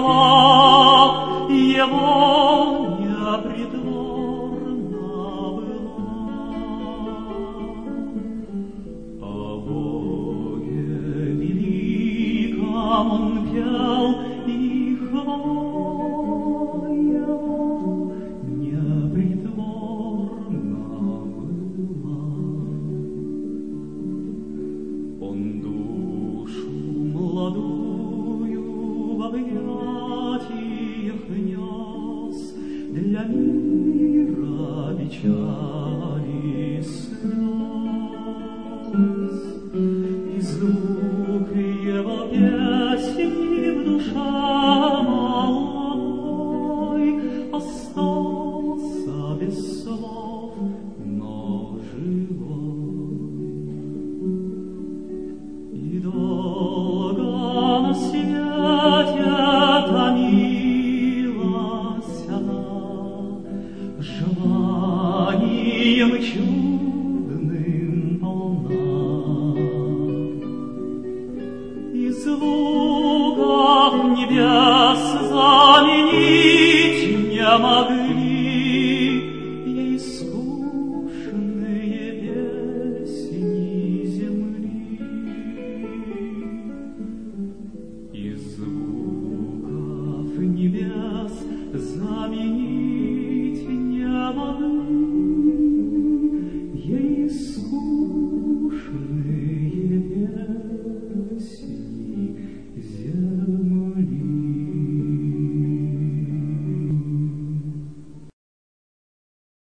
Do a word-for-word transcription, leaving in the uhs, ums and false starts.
слова его непритворна была. О Боге великом он пел, и хвала его непритворна была. Он душу молодую в объятиях нес, для мира печали слез. И звук его песни в душе малой остался без слов, но живой. И долго на свете томилась она желанием чудным полна. И звуков небес заменить не могли ей скучные песни земли. И звуков небес заменить не могли ей скучные